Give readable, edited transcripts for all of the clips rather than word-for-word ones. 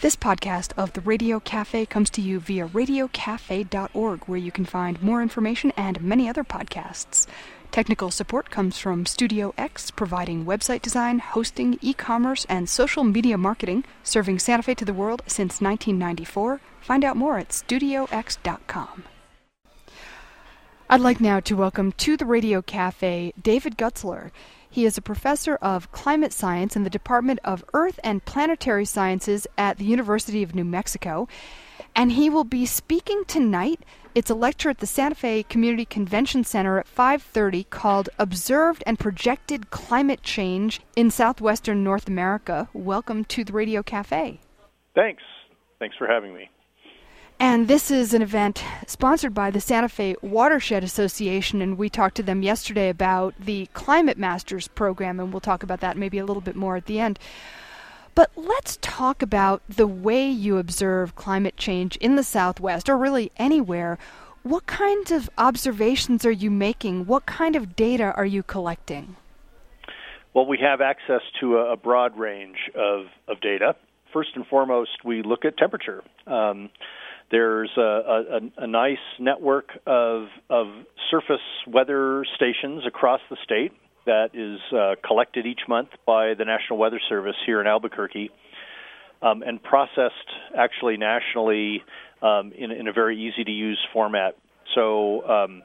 This podcast of the Radio Cafe comes to you via radiocafe.org, where you can find more information and many other podcasts. Technical support comes from Studio X, providing website design, hosting, e-commerce, and social media marketing, serving Santa Fe to the world since 1994. Find out more at studiox.com. I'd like now to welcome to the Radio Cafe David Gutzler. He is a professor of climate science in the Department of Earth and Planetary Sciences at the University of New Mexico, and he will be speaking tonight. It's a lecture at the Santa Fe Community Convention Center at 5:30 called Observed and Projected Climate Change in Southwestern North America. Welcome to the Radio Cafe. Thanks. Thanks for having me. And this is an event sponsored by the Santa Fe Watershed Association, and we talked to them yesterday about the Climate Masters program, and we'll talk about that maybe a little bit more at the end. But let's talk about the way you observe climate change in the Southwest, or really anywhere. What kinds of observations are you making? What kind of data are you collecting? Well, we have access to a broad range of data. First and foremost, we look at temperature. There's a nice network of surface weather stations across the state that is collected each month by the National Weather Service here in Albuquerque and processed actually nationally in a very easy-to-use format. So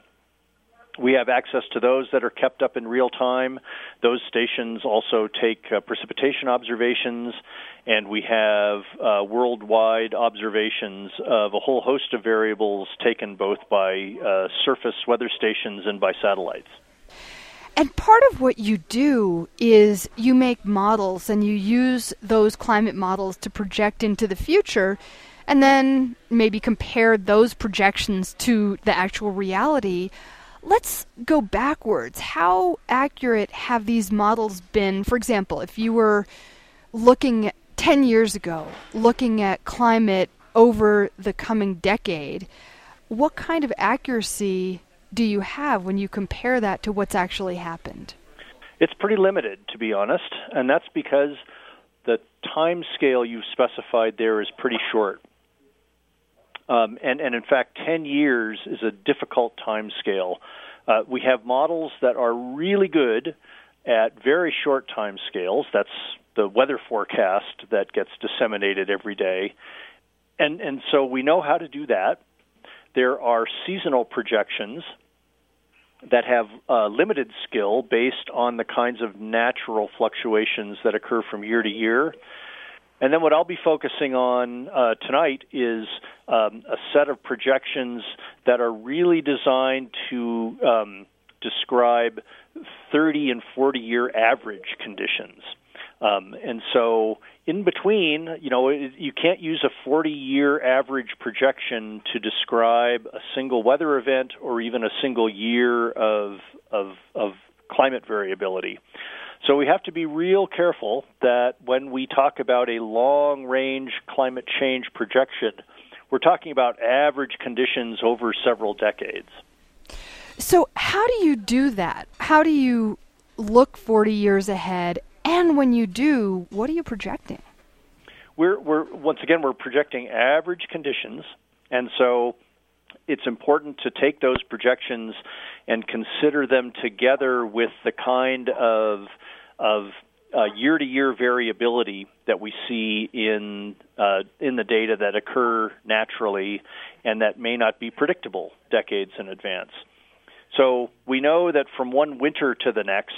we have access to those that are kept up in real time. Those stations also take precipitation observations, and we have worldwide observations of a whole host of variables taken both by surface weather stations and by satellites. And part of what you do is you make models, and you use those climate models to project into the future, and then maybe compare those projections to the actual reality. Let's go backwards. How accurate have these models been? For example, if you were looking 10 years ago, looking at climate over the coming decade, what kind of accuracy do you have when you compare that to what's actually happened? It's pretty limited, to be honest, and that's because the time scale you've specified there is pretty short. And in fact, 10 years is a difficult time scale. We have models that are really good at very short time scales. That's the weather forecast that gets disseminated every day. And so we know how to do that. There are seasonal projections that have limited skill based on the kinds of natural fluctuations that occur from year to year. And then what I'll be focusing on tonight is a set of projections that are really designed to describe 30 and 40-year average conditions. And so in between, you can't use a 40-year average projection to describe a single weather event or even a single year of climate variability. So we have to be real careful that when we talk about a long-range climate change projection, we're talking about average conditions over several decades. So how do you do that? How do you look 40 years ahead? And when you do, what are you projecting? We're projecting average conditions, and so it's important to take those projections and consider them together with the kind of year-to-year variability that we see in the data that occur naturally and that may not be predictable decades in advance. So we know that from one winter to the next,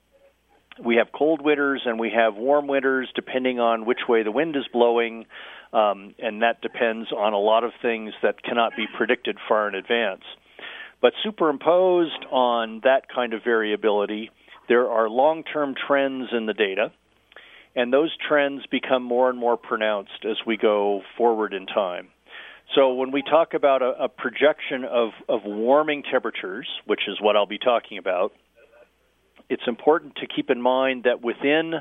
we have cold winters and we have warm winters depending on which way the wind is blowing, and that depends on a lot of things that cannot be predicted far in advance. But superimposed on that kind of variability, there are long-term trends in the data, and those trends become more and more pronounced as we go forward in time. So when we talk about a projection of warming temperatures, which is what I'll be talking about, it's important to keep in mind that within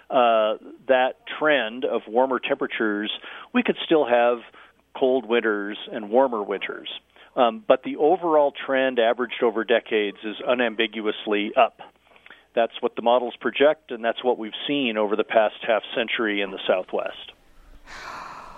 that trend of warmer temperatures, we could still have cold winters and warmer winters. But the overall trend averaged over decades is unambiguously up. That's what the models project, and that's what we've seen over the past half century in the Southwest.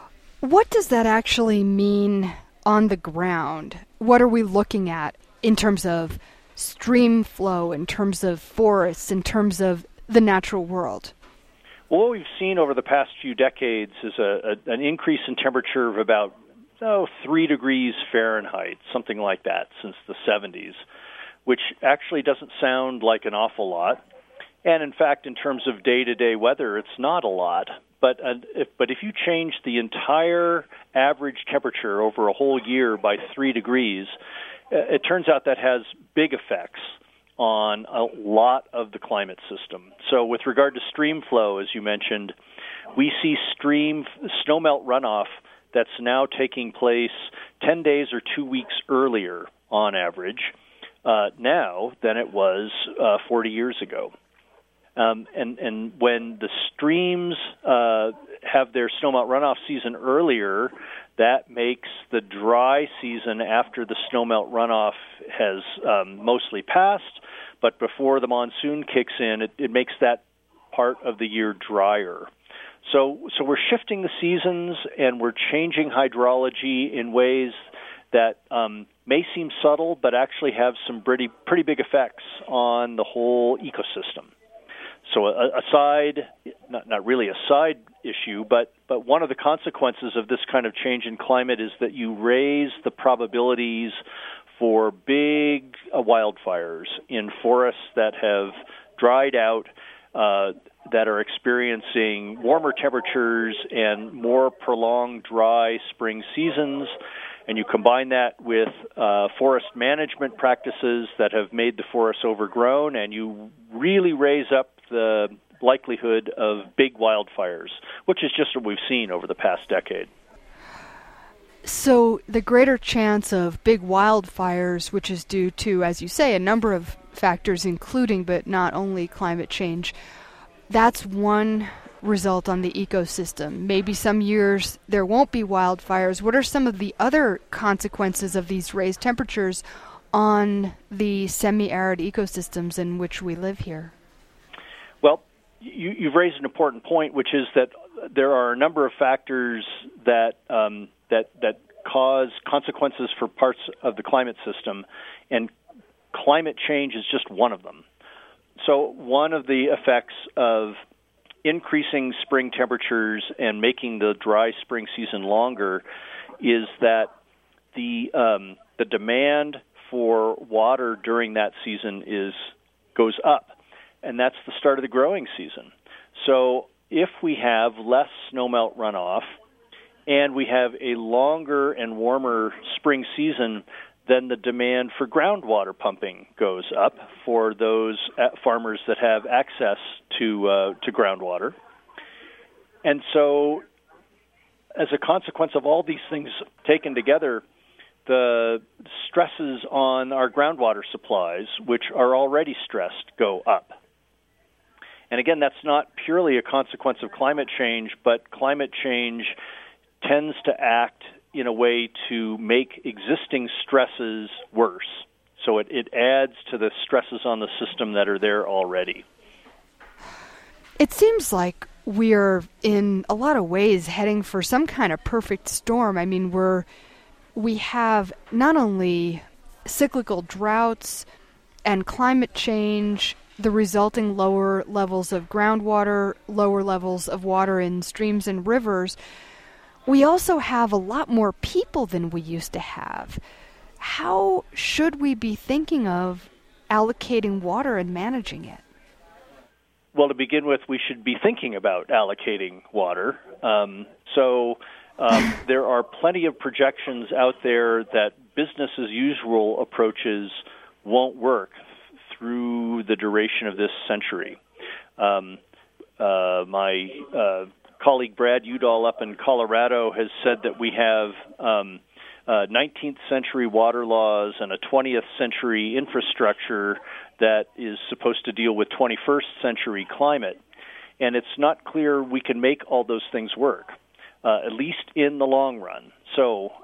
What does that actually mean on the ground? What are we looking at in terms of stream flow, in terms of forests, in terms of the natural world? Well, what we've seen over the past few decades is an increase in temperature of about 3 degrees Fahrenheit, something like that, since the 70s, which actually doesn't sound like an awful lot. And in fact, in terms of day-to-day weather, it's not a lot. But if you change the entire average temperature over a whole year by 3 degrees, it turns out that has big effects on a lot of the climate system. So with regard to stream flow, as you mentioned, we see snowmelt runoff that's now taking place 10 days or 2 weeks earlier on average now than it was 40 years ago. And when the streams have their snowmelt runoff season earlier, that makes the dry season after the snowmelt runoff has mostly passed, but before the monsoon kicks in, it makes that part of the year drier. So we're shifting the seasons, and we're changing hydrology in ways that may seem subtle, but actually have some pretty big effects on the whole ecosystem. So not really a side issue, but one of the consequences of this kind of change in climate is that you raise the probabilities for big wildfires in forests that have dried out, that are experiencing warmer temperatures and more prolonged dry spring seasons. And you combine that with forest management practices that have made the forests overgrown, and you really raise up the likelihood of big wildfires, which is just what we've seen over the past decade. So the greater chance of big wildfires, which is due to, as you say, a number of factors, including but not only climate change, that's one result on the ecosystem. Maybe some years there won't be wildfires. What are some of the other consequences of these raised temperatures on the semi-arid ecosystems in which we live here? Well, you've raised an important point, which is that there are a number of factors that cause consequences for parts of the climate system, and climate change is just one of them. So one of the effects of increasing spring temperatures and making the dry spring season longer is that the demand for water during that season goes up, and that's the start of the growing season. So if we have less snowmelt runoff and we have a longer and warmer spring season, then the demand for groundwater pumping goes up for those farmers that have access to groundwater. And so as a consequence of all these things taken together, the stresses on our groundwater supplies, which are already stressed, go up. And again, that's not purely a consequence of climate change, but climate change tends to act in a way to make existing stresses worse. So it adds to the stresses on the system that are there already. It seems like we're in a lot of ways heading for some kind of perfect storm. I mean, we have not only cyclical droughts and climate change, the resulting lower levels of groundwater, lower levels of water in streams and rivers, we also have a lot more people than we used to have. How should we be thinking of allocating water and managing it? Well, to begin with, we should be thinking about allocating water. There are plenty of projections out there that business as usual approaches won't work through the duration of this century. My colleague Brad Udall up in Colorado has said that we have 19th century water laws and a 20th century infrastructure that is supposed to deal with 21st century climate. And it's not clear we can make all those things work, at least in the long run. So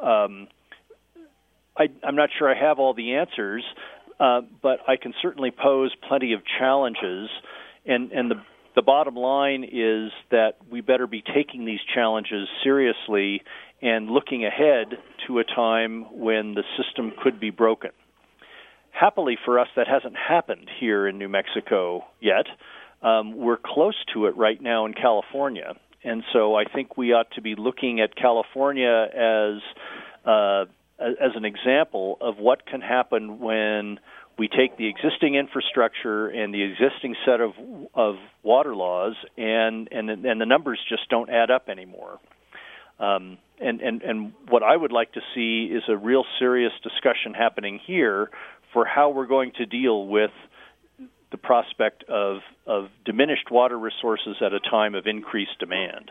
I'm not sure I have all the answers, but I can certainly pose plenty of challenges. And the the bottom line is that we better be taking these challenges seriously and looking ahead to a time when the system could be broken. Happily for us, that hasn't happened here in New Mexico yet. We're close to it right now in California, and so I think we ought to be looking at California as an example of what can happen when we take the existing infrastructure and the existing set of water laws, and the numbers just don't add up anymore. And what I would like to see is a real serious discussion happening here for how we're going to deal with the prospect of diminished water resources at a time of increased demand.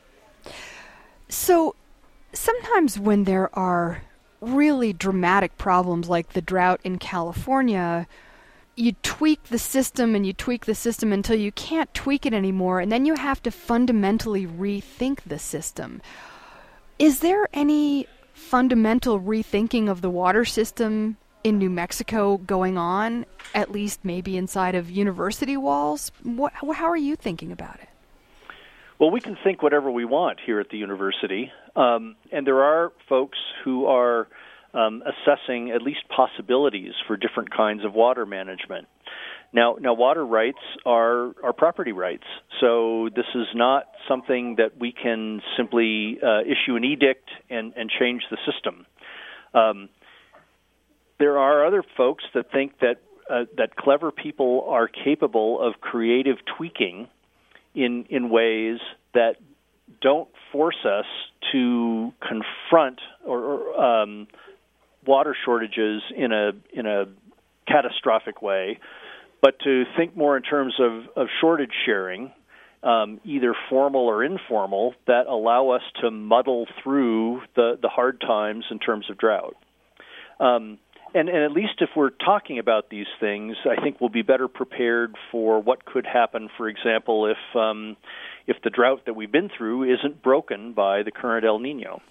So sometimes when there are really dramatic problems like the drought in California, you tweak the system and you tweak the system until you can't tweak it anymore, and then you have to fundamentally rethink the system. Is there any fundamental rethinking of the water system in New Mexico going on, at least maybe inside of university walls? How are you thinking about it? Well, we can think whatever we want here at the university, and there are folks who are assessing at least possibilities for different kinds of water management. Now, water rights are property rights, so this is not something that we can simply issue an edict and change the system. There are other folks that think that clever people are capable of creative tweaking in ways that don't force us to confront or water shortages in a catastrophic way, but to think more in terms of shortage sharing, either formal or informal, that allow us to muddle through the hard times in terms of drought. And at least if we're talking about these things, I think we'll be better prepared for what could happen, for example, if the drought that we've been through isn't broken by the current El Nino.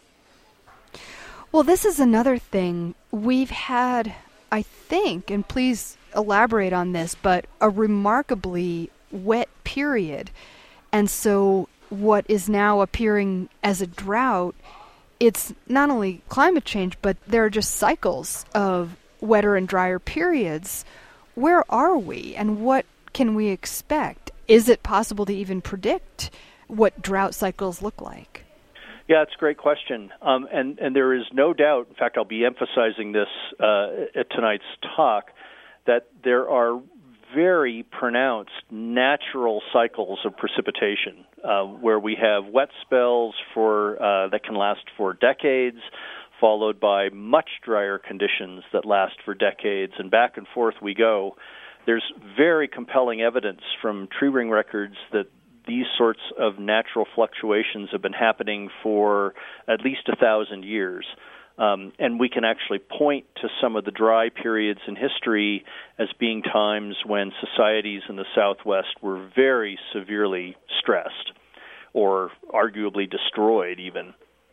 Well, this is another thing. We've had, I think, and please elaborate on this, but a remarkably wet period. And so what is now appearing as a drought, it's not only climate change, but there are just cycles of wetter and drier periods. Where are we, and what can we expect? Is it possible to even predict what drought cycles look like? Yeah, it's a great question. And there is no doubt, in fact, I'll be emphasizing this at tonight's talk, that there are very pronounced natural cycles of precipitation, where we have wet spells that can last for decades, followed by much drier conditions that last for decades, and back and forth we go. There's very compelling evidence from tree ring records that these sorts of natural fluctuations have been happening for at least 1,000 years. And we can actually point to some of the dry periods in history as being times when societies in the Southwest were very severely stressed or arguably destroyed even.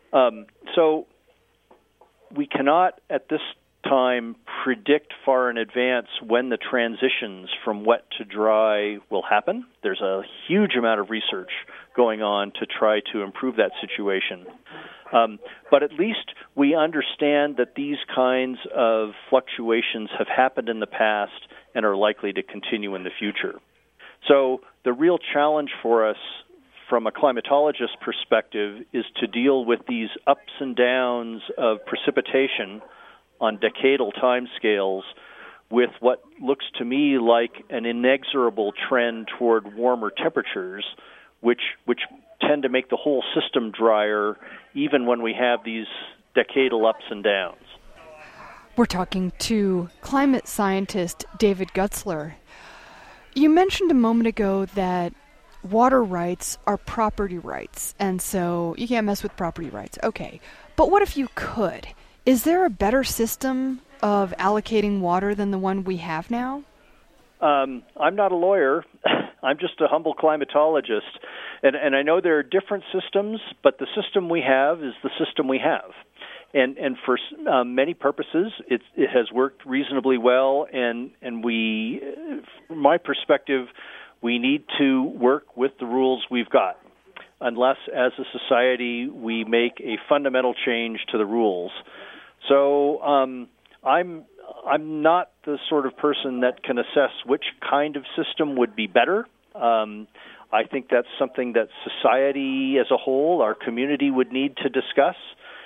So we cannot at this time predict far in advance when the transitions from wet to dry will happen. There's a huge amount of research going on to try to improve that situation. But at least we understand that these kinds of fluctuations have happened in the past and are likely to continue in the future. So the real challenge for us from a climatologist perspective is to deal with these ups and downs of precipitation on decadal timescales with what looks to me like an inexorable trend toward warmer temperatures, which tend to make the whole system drier even when we have these decadal ups and downs. We're talking to climate scientist David Gutzler. You mentioned a moment ago that water rights are property rights, and so you can't mess with property rights. Okay, but what if you could? Is there a better system of allocating water than the one we have now? I'm not a lawyer. I'm just a humble climatologist. And I know there are different systems, but the system we have is the system we have. And for many purposes, it has worked reasonably well. And we, from my perspective, we need to work with the rules we've got, unless as a society we make a fundamental change to the rules. So I'm not the sort of person that can assess which kind of system would be better. I think that's something that society as a whole, our community, would need to discuss.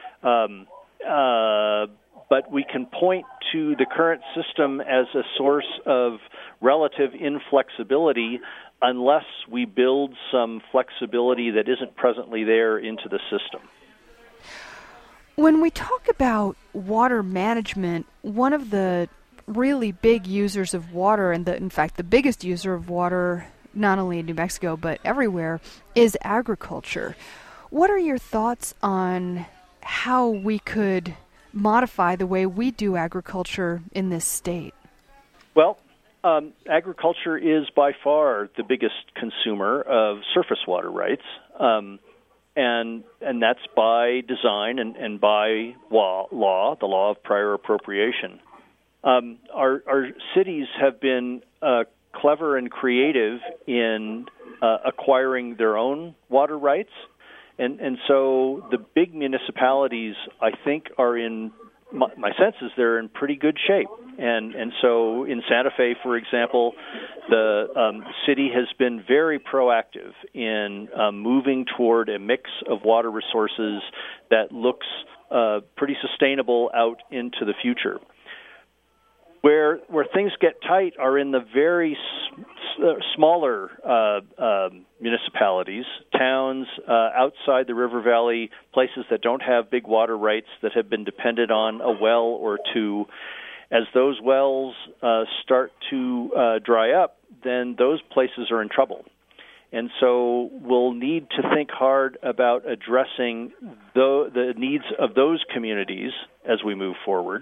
But we can point to the current system as a source of relative inflexibility unless we build some flexibility that isn't presently there into the system. When we talk about water management, one of the really big users of water, and in fact the biggest user of water, not only in New Mexico but everywhere, is agriculture. What are your thoughts on how we could modify the way we do agriculture in this state? Well, agriculture is by far the biggest consumer of surface water rights, and that's by design and by law, the law of prior appropriation. Our cities have been clever and creative in acquiring their own water rights. And so the big municipalities, I think, are in, my sense is they're in pretty good shape. And so in Santa Fe, for example, the city has been very proactive in moving toward a mix of water resources that looks pretty sustainable out into the future. Where things get tight are in the very smaller municipalities, towns outside the river valley, places that don't have big water rights that have been dependent on a well or two. As those wells start to dry up, then those places are in trouble. And so we'll need to think hard about addressing the needs of those communities as we move forward.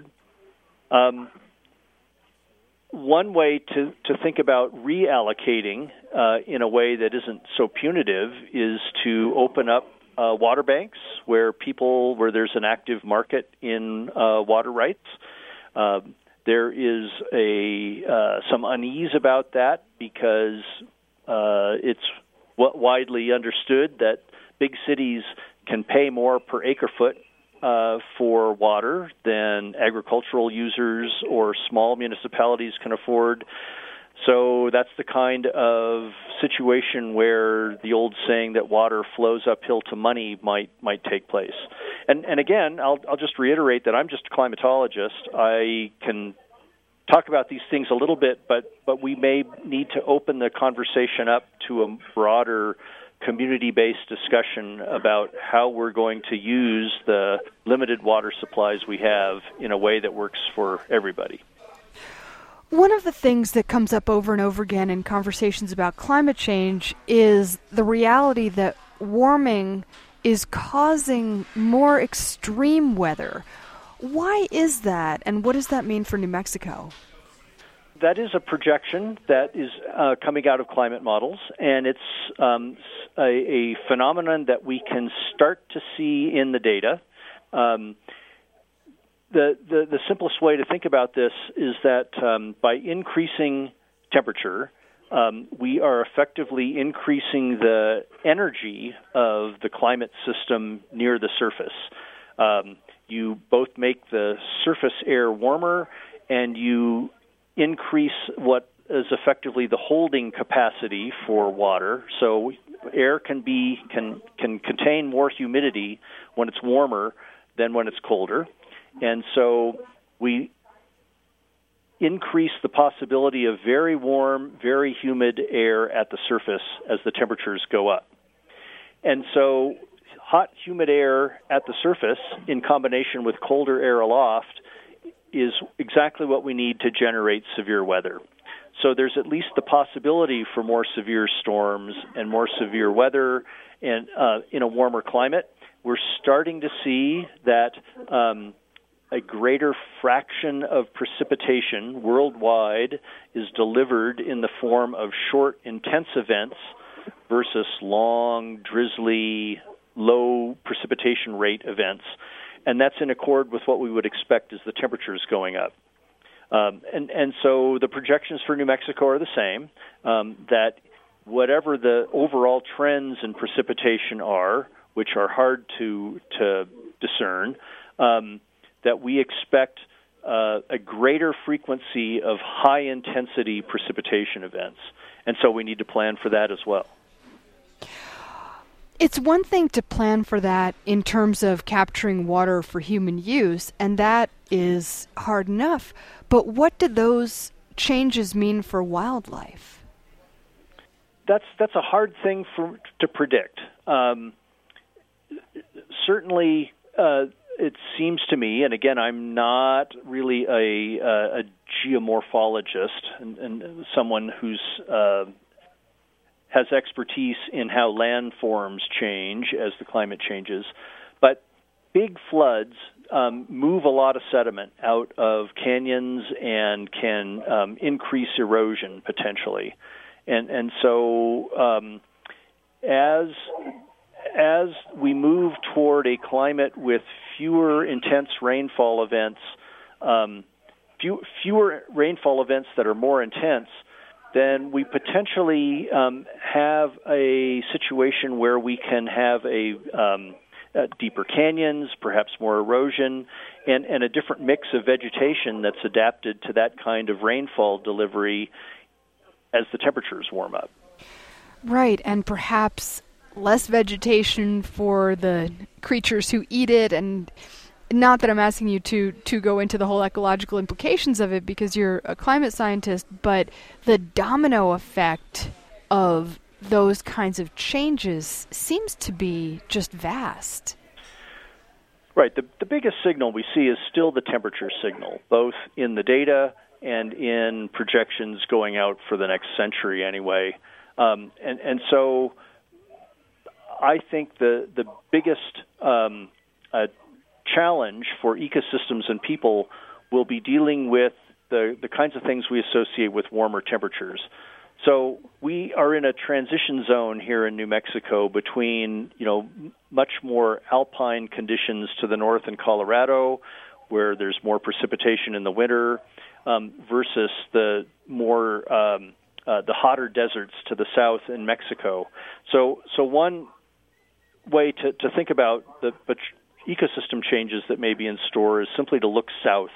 One way to think about reallocating in a way that isn't so punitive is to open up water banks where there's an active market in water rights. There is some unease about that because it's widely understood that big cities can pay more per acre foot for water than agricultural users or small municipalities can afford. So that's the kind of situation where the old saying that water flows uphill to money might take place. And again, I'll just reiterate that I'm just a climatologist. I can talk about these things a little bit, but we may need to open the conversation up to a broader community-based discussion about how we're going to use the limited water supplies we have in a way that works for everybody. One of the things that comes up over and over again in conversations about climate change is the reality that warming is causing more extreme weather. Why is that, and what does that mean for New Mexico? That is a projection that is coming out of climate models, and it's a phenomenon that we can start to see in the data. The simplest way to think about this is that by increasing temperature, we are effectively increasing the energy of the climate system near the surface. You both make the surface air warmer, and you increase what is effectively the holding capacity for water. So air can contain more humidity when it's warmer than when it's colder. And so we increase the possibility of very warm, very humid air at the surface as the temperatures go up. And so hot, humid air at the surface in combination with colder air aloft is exactly what we need to generate severe weather. So there's at least the possibility for more severe storms and more severe weather and in a warmer climate. We're starting to see that a greater fraction of precipitation worldwide is delivered in the form of short, intense events versus long, drizzly, low precipitation rate events. And that's in accord with what we would expect as the temperatures going up. And so the projections for New Mexico are the same, that whatever the overall trends in precipitation are, which are hard to discern, that we expect a greater frequency of high-intensity precipitation events. And so we need to plan for that as well. It's one thing to plan for that in terms of capturing water for human use, and that is hard enough. But what do those changes mean for wildlife? That's a hard thing to predict. Certainly, it seems to me, and again, I'm not really a geomorphologist and someone who's has expertise in how landforms change as the climate changes, but big floods move a lot of sediment out of canyons and can increase erosion potentially. And so as we move toward a climate with fewer intense rainfall events, fewer rainfall events that are more intense, then we potentially have a situation where we can have deeper canyons, perhaps more erosion, and a different mix of vegetation that's adapted to that kind of rainfall delivery as the temperatures warm up. Right, and perhaps less vegetation for the creatures who eat it, and not that I'm asking you to go into the whole ecological implications of it because you're a climate scientist, but the domino effect of those kinds of changes seems to be just vast. Right. The biggest signal we see is still the temperature signal, both in the data and in projections going out for the next century anyway. And so I think the biggest challenge for ecosystems and people will be dealing with the kinds of things we associate with warmer temperatures. So we are in a transition zone here in New Mexico between, much more alpine conditions to the north in Colorado, where there's more precipitation in the winter, versus the more the hotter deserts to the south in Mexico. So one way to think about the ecosystem changes that may be in store is simply to look south.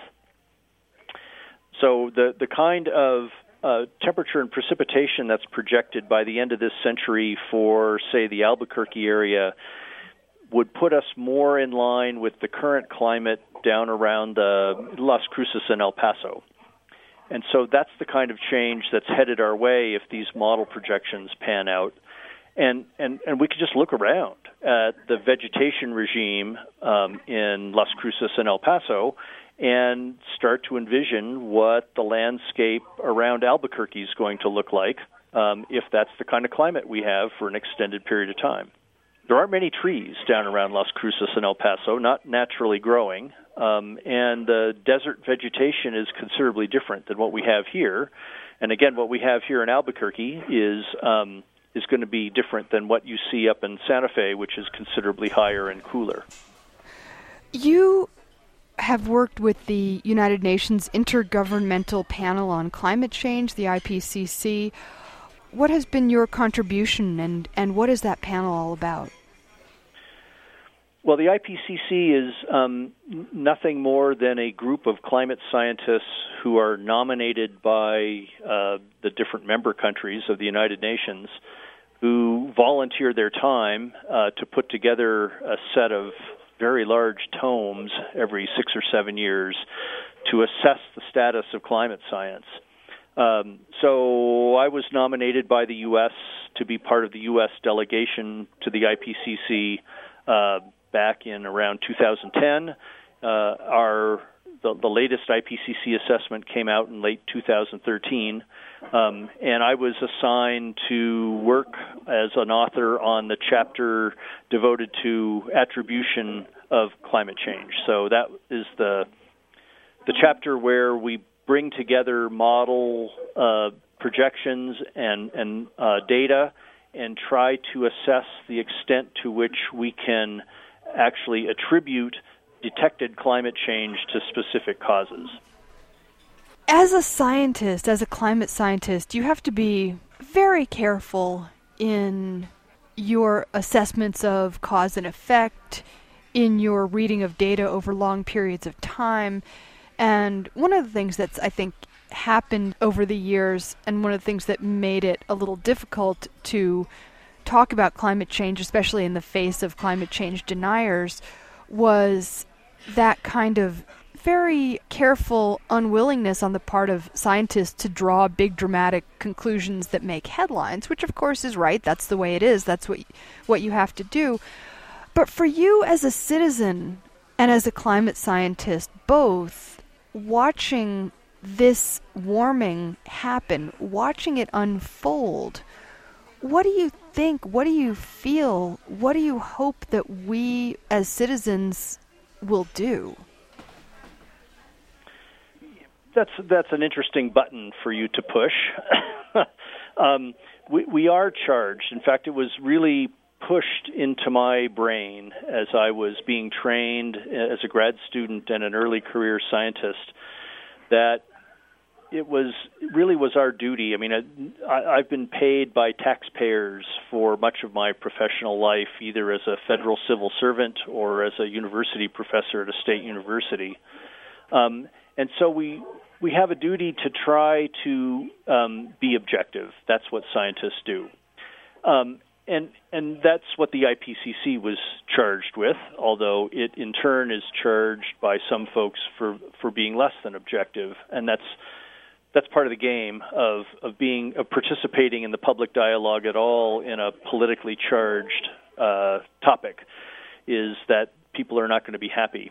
So the kind of temperature and precipitation that's projected by the end of this century for, say, the Albuquerque area would put us more in line with the current climate down around Las Cruces and El Paso. And so that's the kind of change that's headed our way if these model projections pan out. And we could just look around at the vegetation regime in Las Cruces and El Paso and start to envision what the landscape around Albuquerque is going to look like if that's the kind of climate we have for an extended period of time. There aren't many trees down around Las Cruces and El Paso, not naturally growing, and the desert vegetation is considerably different than what we have here. And again, what we have here in Albuquerque is going to be different than what you see up in Santa Fe, which is considerably higher and cooler. You have worked with the United Nations Intergovernmental Panel on Climate Change, the IPCC. What has been your contribution, and what is that panel all about? Well, the IPCC is nothing more than a group of climate scientists who are nominated by the different member countries of the United Nations who volunteer their time to put together a set of very large tomes every 6 or 7 years to assess the status of climate science. So I was nominated by the U.S. to be part of the U.S. delegation to the IPCC back in around 2010. The latest IPCC assessment came out in late 2013, and I was assigned to work as an author on the chapter devoted to attribution of climate change. So that is the chapter where we bring together model projections and data and try to assess the extent to which we can actually attribute detected climate change to specific causes. As a scientist, as a climate scientist, you have to be very careful in your assessments of cause and effect, in your reading of data over long periods of time. And one of the things that's, I think, happened over the years, and one of the things that made it a little difficult to talk about climate change, especially in the face of climate change deniers, was that kind of very careful unwillingness on the part of scientists to draw big dramatic conclusions that make headlines, which of course is right. That's the way it is. That's what you have to do. But for you as a citizen and as a climate scientist, both, watching this warming happen, watching it unfold, what do you think? What do you feel? What do you hope that we as citizens will do? That's an interesting button for you to push. We are charged. In fact, it was really pushed into my brain as I was being trained as a grad student and an early career scientist that it really was our duty. I mean, I've been paid by taxpayers for much of my professional life, either as a federal civil servant or as a university professor at a state university. And so we have a duty to try to be objective. That's what scientists do. And that's what the IPCC was charged with, although it in turn is charged by some folks for being less than objective. And that's part of the game of participating in the public dialogue at all in a politically charged topic, is that people are not going to be happy.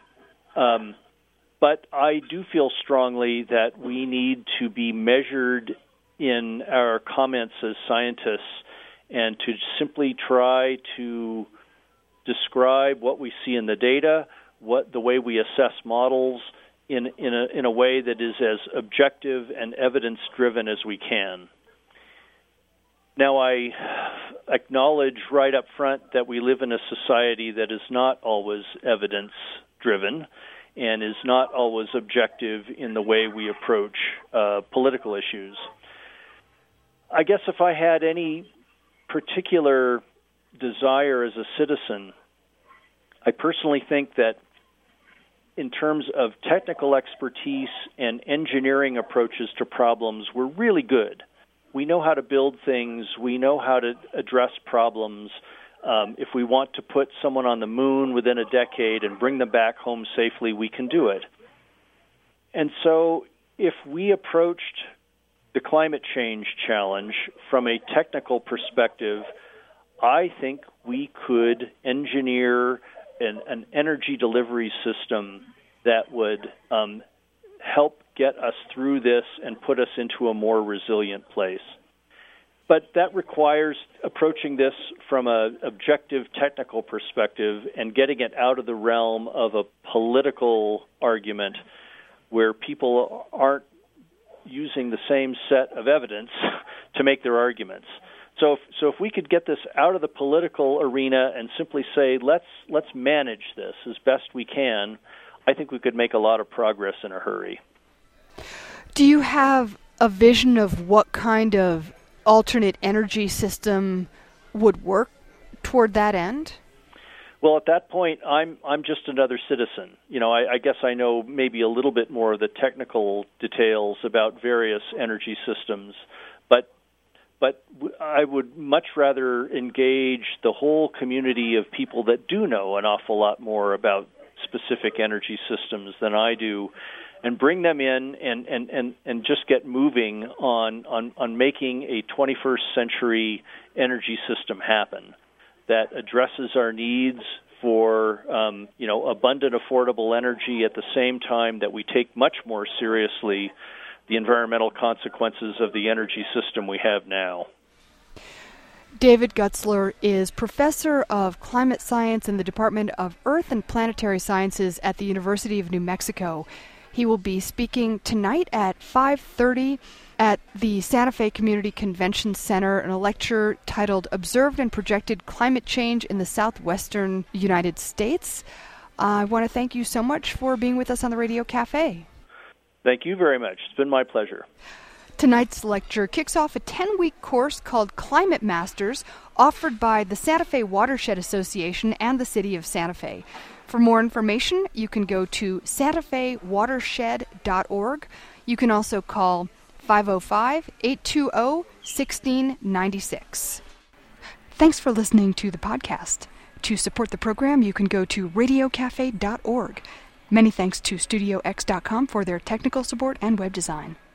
But I do feel strongly that we need to be measured in our comments as scientists and to simply try to describe what we see in the data, the way we assess models in a way that is as objective and evidence-driven as we can. Now, I acknowledge right up front that we live in a society that is not always evidence-driven and is not always objective in the way we approach political issues. I guess if I had any particular desire as a citizen, I personally think that in terms of technical expertise and engineering approaches to problems, we're really good. We know how to build things. We know how to address problems. If we want to put someone on the moon within a decade and bring them back home safely, we can do it. And so if we approached the climate change challenge from a technical perspective, I think we could engineer an energy delivery system that would help get us through this and put us into a more resilient place. But that requires approaching this from an objective technical perspective and getting it out of the realm of a political argument where people aren't using the same set of evidence to make their arguments. So if we could get this out of the political arena and simply say, let's manage this as best we can, I think we could make a lot of progress in a hurry. Do you have a vision of what kind of alternate energy system would work toward that end? Well, at that point, I'm just another citizen. You know, I guess I know maybe a little bit more of the technical details about various energy systems, but I would much rather engage the whole community of people that do know an awful lot more about specific energy systems than I do, and bring them in and just get moving on making a 21st century energy system happen that addresses our needs for abundant, affordable energy at the same time that we take much more seriously the environmental consequences of the energy system we have now. David Gutzler is professor of climate science in the Department of Earth and Planetary Sciences at the University of New Mexico. He will be speaking tonight at 5:30 at the Santa Fe Community Convention Center in a lecture titled Observed and Projected Climate Change in the Southwestern United States. I want to thank you so much for being with us on the Radio Cafe. Thank you very much. It's been my pleasure. Tonight's lecture kicks off a 10-week course called Climate Masters, offered by the Santa Fe Watershed Association and the City of Santa Fe. For more information, you can go to santafewatershed.org. You can also call 505-820-1696. Thanks for listening to the podcast. To support the program, you can go to radiocafe.org. Many thanks to StudioX.com for their technical support and web design.